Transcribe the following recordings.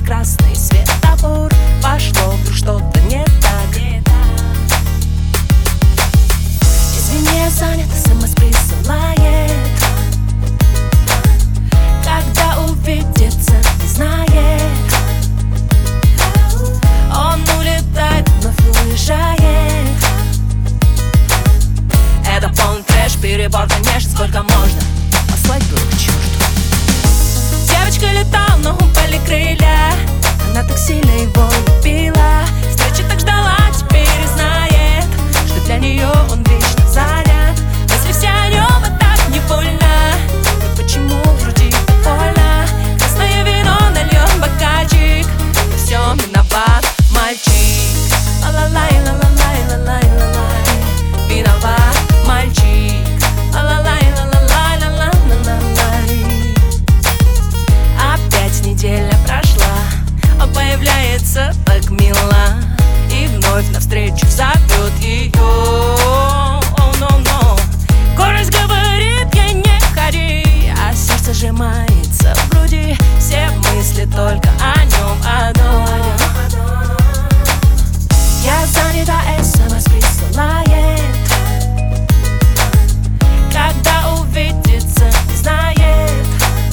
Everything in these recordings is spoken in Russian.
красный светофор. Пошло вдруг что-то не так. Извини, я занят, СМС присылает. Когда увидится, не знает. Он улетает, вновь уезжает. Это полный трэш, перебор, конечно, сколько можно послать было к черту. Девочка летала, но упали крылья. Она так сильно его любила, встречи так ждала, теперь и знает, что для нее он вечно занят. Если все о нем, а так не больно, то почему в груди так больно? Красное вино нальем в бокальчик, во всем виноват мальчик. Ла-ла-лай, ла-ла-лай, ла-лай, ла-лай. Виноват мальчик. Ла-ла-лай, ла-ла-лай, ла-ла-ла-лай. Опять неделя прошла, он появляется так мило и вновь навстречу зовет ее. Oh, no, no. Гордость говорит ей не ходи, а сердце сжимается в груди. Все мысли только о нем одном. Я занята, СМС присылает. Когда увидится, не знает.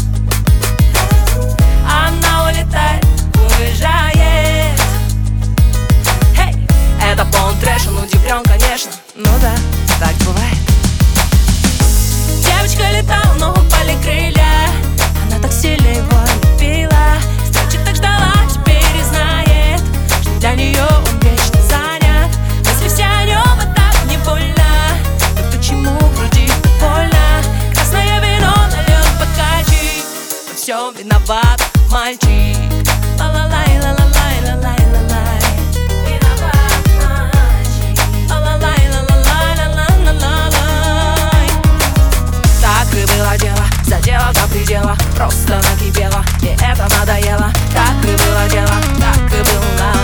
Она улетает, уезжает. Hey! Это полный трэш, он удивлен, конечно. Ну да, так бывает. Девочка летала, но упали крылья. Она так сильно его любила, встречи так ждала, теперь и знает, что для нее он вечно занят. Если все о нем, а так не больно, то почему в груди так больно? Красное вино нальет в бокальчик, во всем виноват мальчик. Ла-ла-лай, ла-ла-лай, ла-лай, ла-лай. Виноват мальчик. Ла-ла-лай, ла-ла-лай, ла-ла-ла-лай. Так и было дело, задело до предела, просто накипело, и это надоело. Так и было дело, так и было.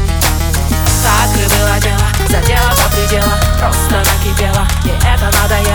Так и было дело, задело до предела, просто накипело, и это надоело.